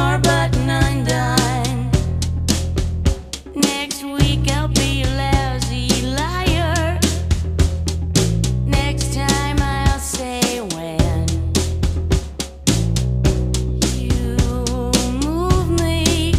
more button undone. Next week I'll be a lousy liar. Next time I'll say when. You move me.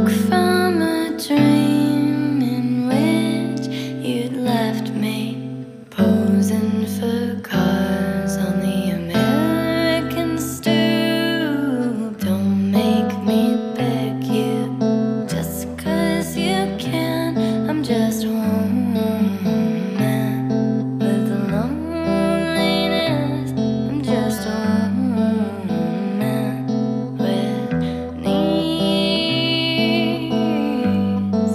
woke from a dream in which you'd left me posing for cars on the American stoop. Don't make me beg you just 'cause you can. I'm just a woman with a loneliness. I'm just a woman with needs.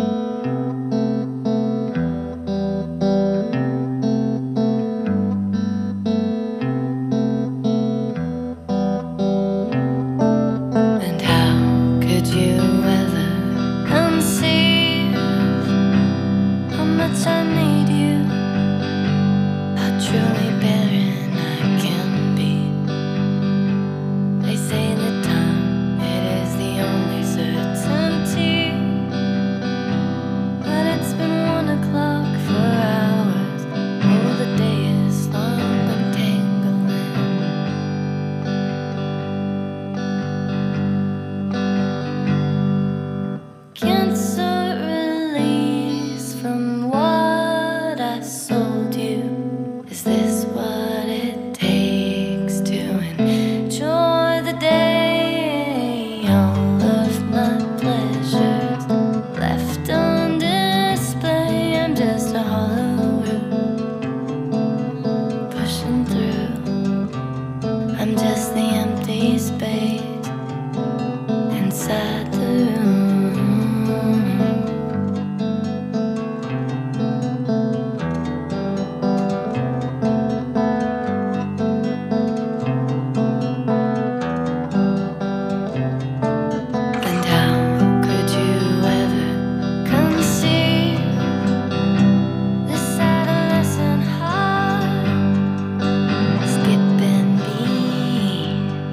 And how could you ever conceive how much I need you, how truly barren I can be? They say that time, it is the only certainty, but it's been 1 o'clock for hours. Oh, the day is long and tangling. Cancer release from what I sold you. Is this what it takes to enjoy the day? All of my pleasures left on display. I'm just a hollow root pushing through. I'm just the empty space inside the room. And how could you ever conceive this adolescent heart skipping beats?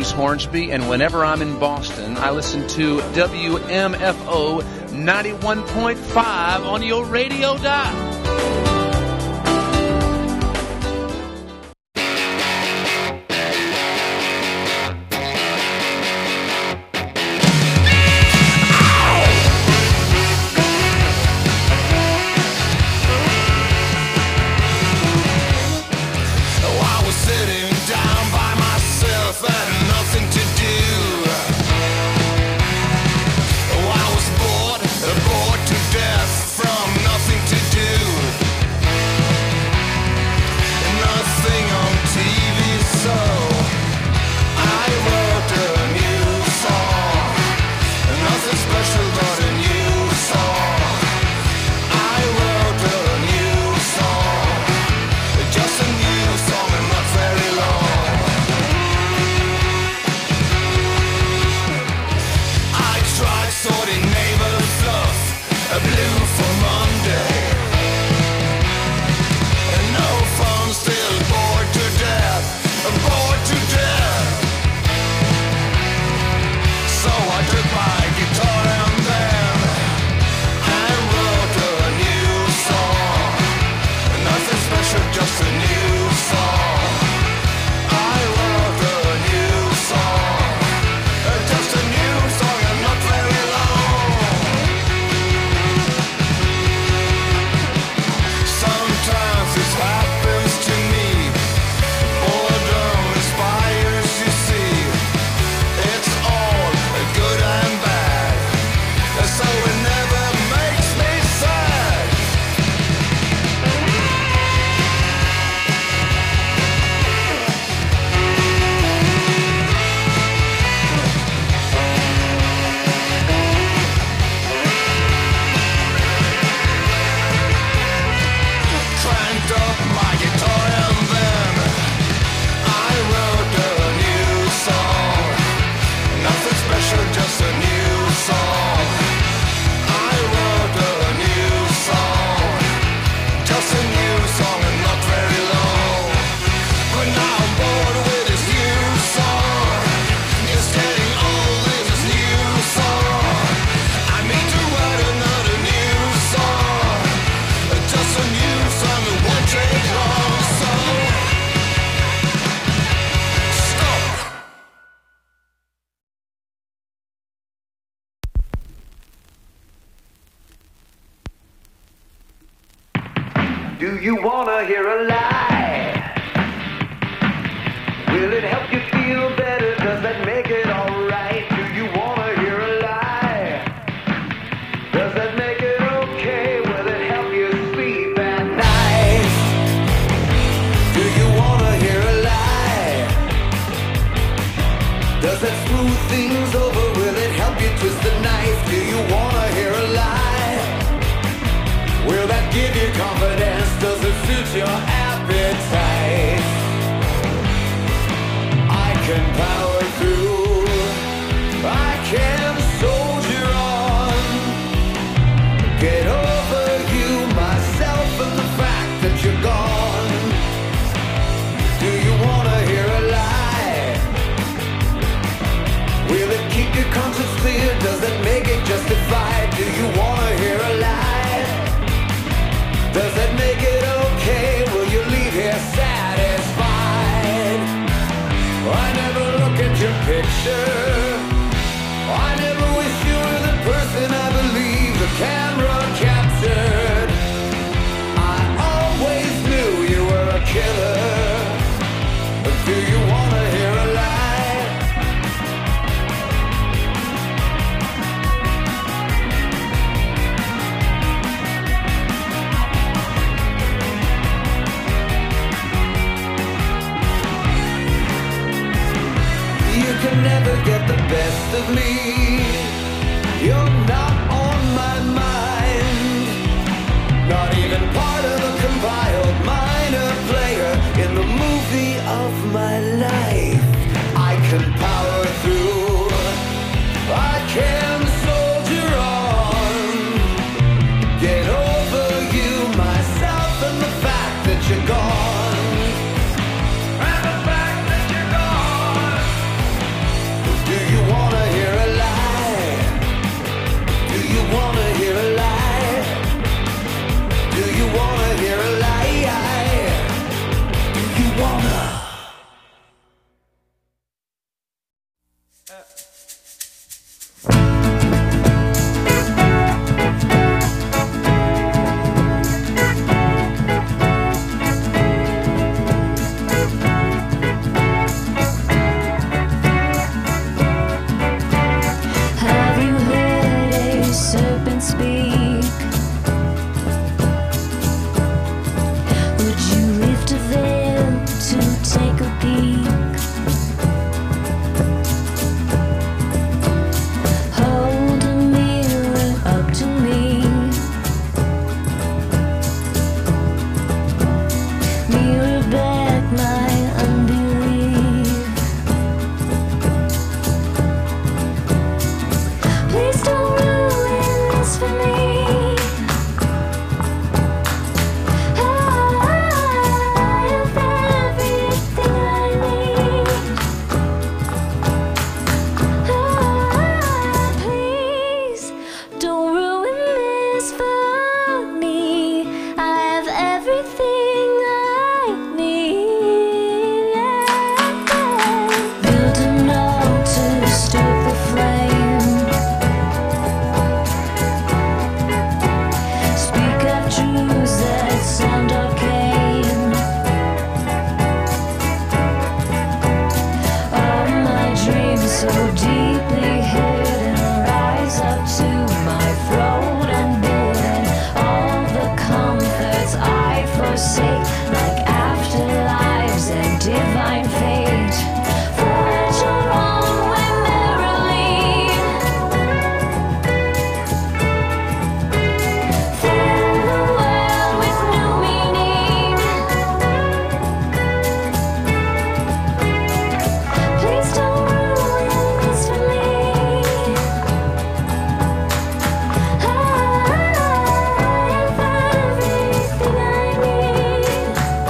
James Hornsby, and whenever I'm in Boston, I listen to WMFO 91.5 on your radio dial. Do you wanna hear a lie? Will it help you feel better? Does that make it alright? Do you wanna hear a lie? Does that make it okay? Will it help you sleep at night? Do you wanna hear a lie? Does that smooth things over? Will it help you twist the knife? Do you wanna hear a lie? Will that give you confidence? Does it suit your appetite? I can power through. I can soldier on. Get over you, myself, and the fact that you're gone. Do you wanna hear a lie? Will it keep your conscience clear? Does it make it justified? I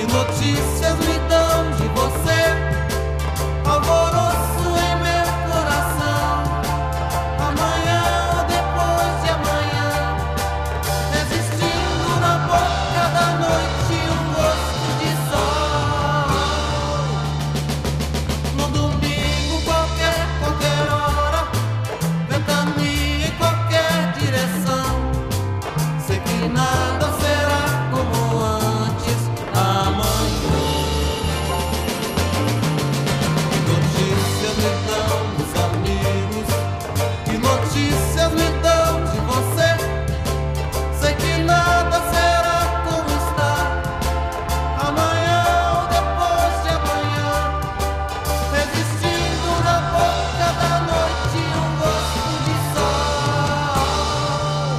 notícias me dão de você? Alvoroço em meu coração. Amanhã ou depois de amanhã, resistindo na boca da noite um gosto de sol. No domingo qualquer hora, ventania em qualquer direção. Sei que nada será como antes amanhã. Notícias me dão dos amigos, que notícias me dão de você? Sei que nada será como está. Amanhã ou depois de amanhã, resistindo na boca da noite um gosto de sol.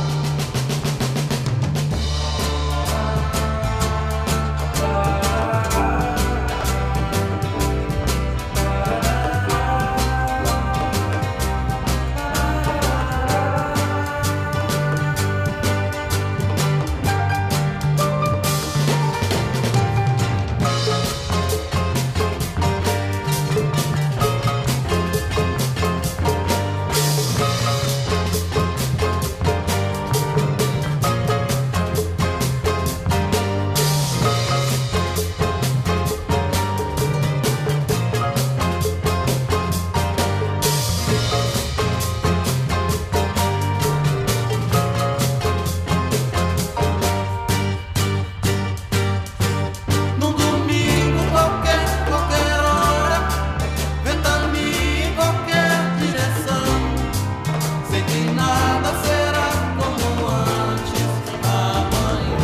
Num domingo qualquer hora, ventania em qualquer direção. Sei que nada será como antes amanhã.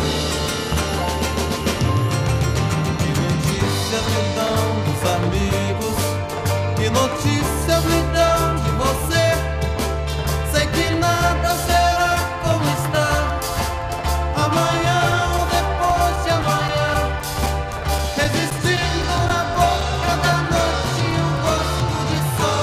Que notícias me dão dos amigos? Que notícias me dão de você? Sei que nada será como está. Amanhã ou depois de amanhã, resistindo na boca da noite um gosto de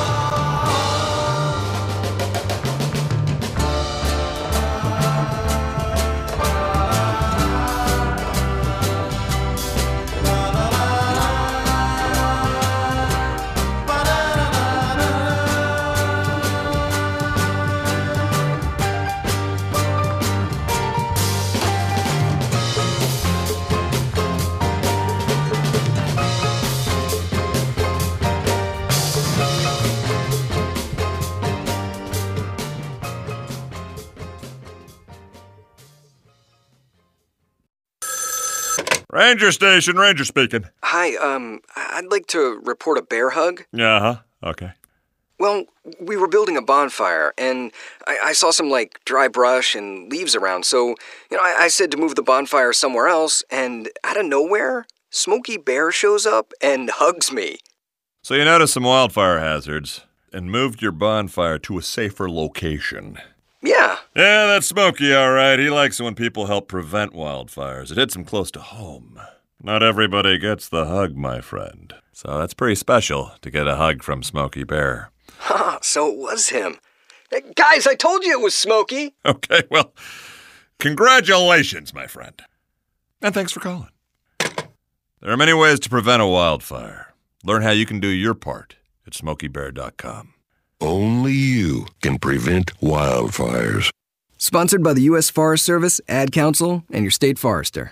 Ranger station, Ranger speaking. Hi, I'd like to report a bear hug. Uh-huh, okay. Well, we were building a bonfire, and I saw some, dry brush and leaves around, so, I said to move the bonfire somewhere else, and out of nowhere, Smokey Bear shows up and hugs me. So you noticed some wildfire hazards and moved your bonfire to a safer location. Yeah. Yeah, that's Smokey, all right. He likes it when people help prevent wildfires. It hits him close to home. Not everybody gets the hug, my friend. So that's pretty special to get a hug from Smokey Bear. So it was him. Hey, guys, I told you it was Smokey. Okay, well, congratulations, my friend. And thanks for calling. There are many ways to prevent a wildfire. Learn how you can do your part at SmokeyBear.com. Only you can prevent wildfires. Sponsored by the U.S. Forest Service, Ad Council, and your state forester.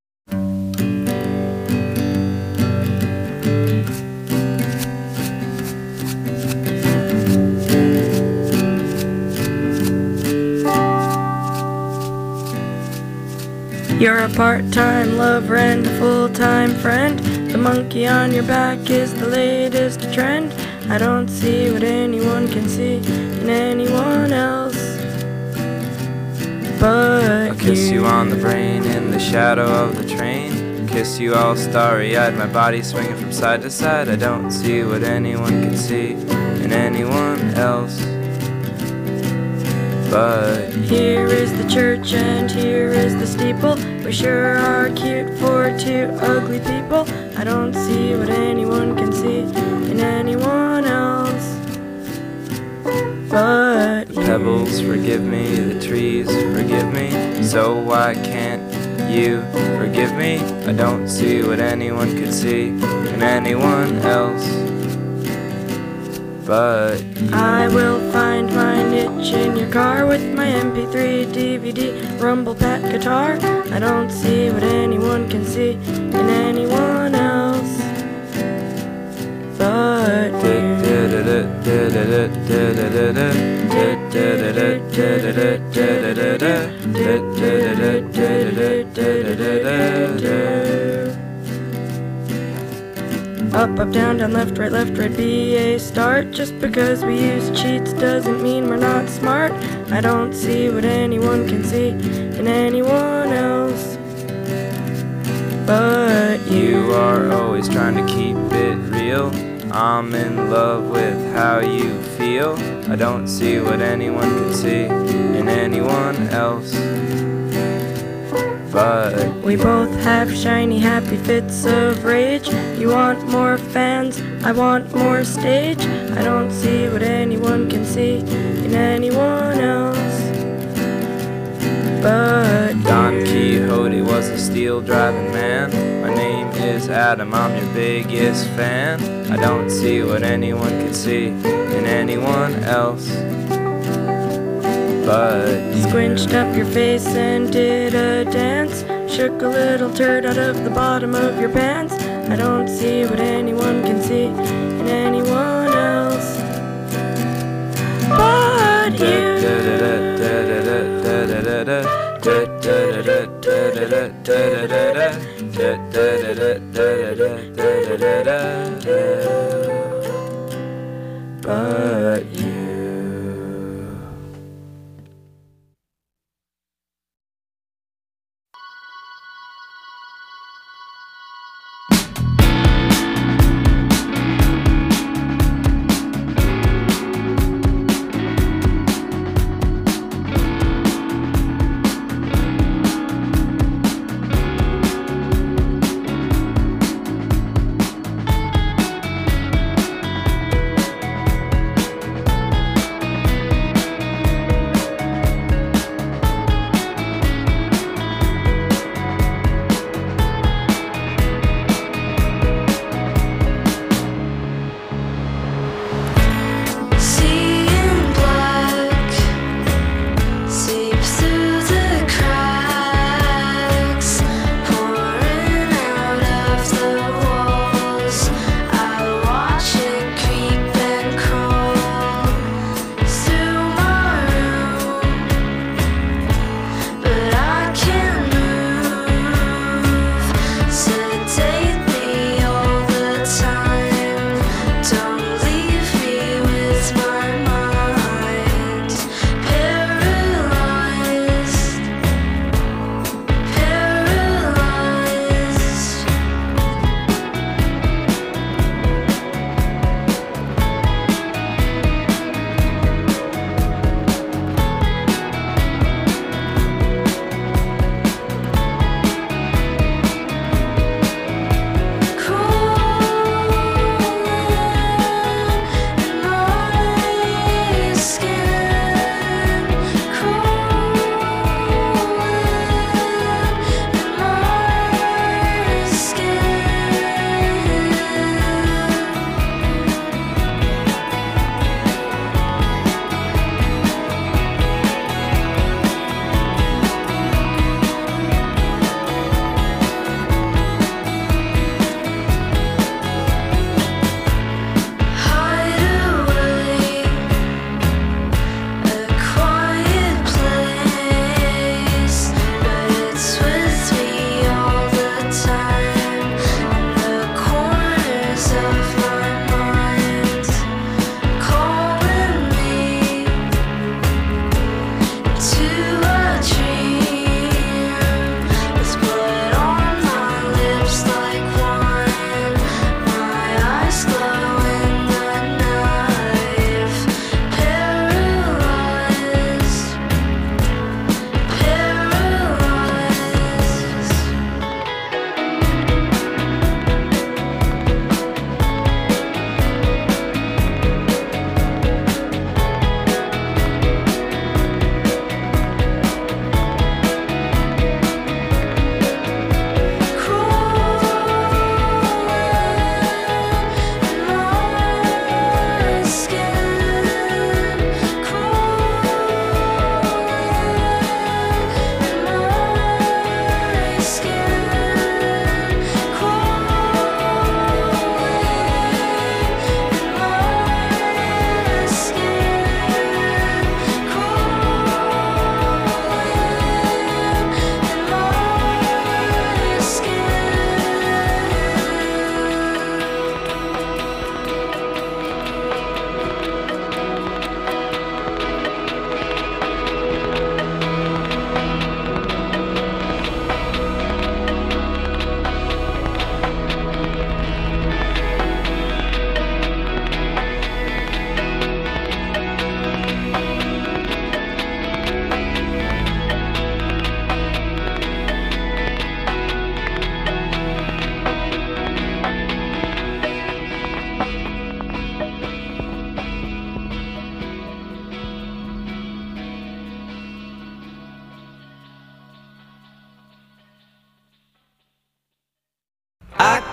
You're a part-time lover and a full-time friend. The monkey on your back is the latest trend. I don't see what anyone can see in anyone else but I'll kiss you on the brain in the shadow of the train. Kiss you all starry-eyed, my body swinging from side to side. I don't see what anyone can see in anyone else but here is the church and here is the steeple. We sure are cute for two ugly people. I don't see what anyone can see in anyone else but the pebbles forgive me, the trees forgive me. So why can't you forgive me. I don't see what anyone could see in anyone else but you. I will find my niche in your car with my MP3, DVD, rumble pack guitar. I don't see what anyone can see in anyone else but you. Up, up, down, down, left, right, be a start. Just because we use cheats doesn't mean we're not smart. I don't see what anyone can see in anyone else but you. You are always trying to keep it real. I'm in love with how you feel. I don't see what anyone can see in anyone else but we both have shiny, happy fits of rage. You want more fans, I want more stage. I don't see what anyone can see in anyone else but Don Quixote was a steel driving man. My name is Adam, I'm your biggest fan. I don't see what anyone can see in anyone else but you. Squinched up your face and did a dance. Shook a little turd out of the bottom of your pants. I don't see what anyone can see in anyone else but you. But you.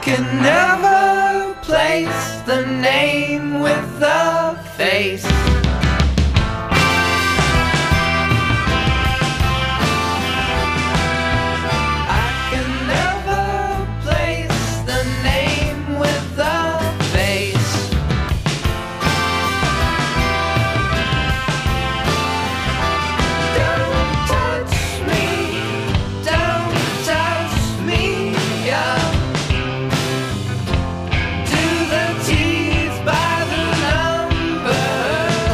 can never place the name with the face. Do the teeth by the number.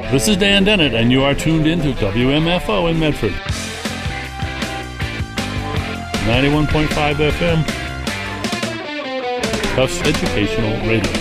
This is Dan Dennett, and you are tuned in to WMFO in Medford. 91.5 FM. Tufts Educational Radio.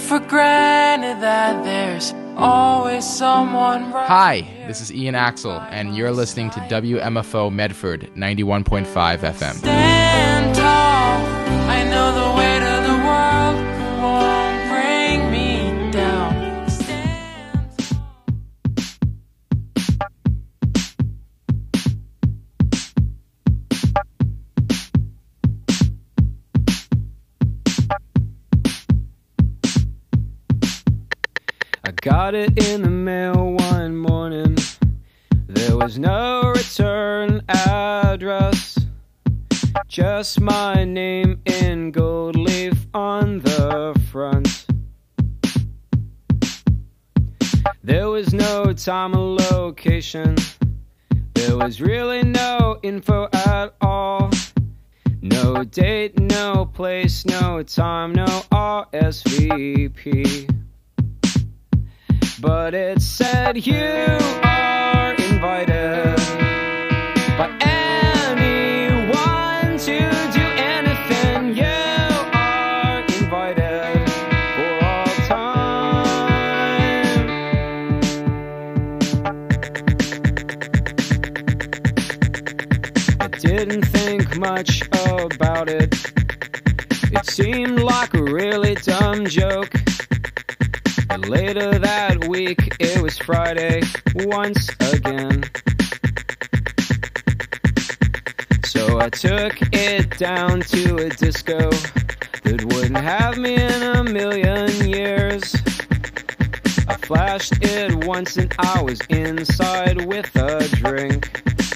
for granted that there's always someone right. Hi, this is Ian Axel, and you're listening to WMFO Medford 91.5 FM. Stand tall, I know the weight of the world won't bring me down. I got it in the mail one morning. There was no return address, just my name in gold leaf on the front. There was no time or location, there was really no info at all. No date, no place, no time, no RSVP. But it said you are invited by anyone to do anything. You are invited for all time. I didn't think much about it. It seemed like a really dumb joke. But later that week, it was Friday once again. So I took it down to a disco that wouldn't have me in a million years. I flashed it once and I was inside with a drink.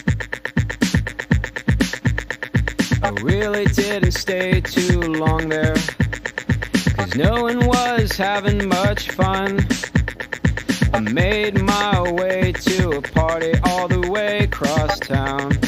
I really didn't stay too long there, 'cause no one was having much fun. I made my way to a party all the way across town.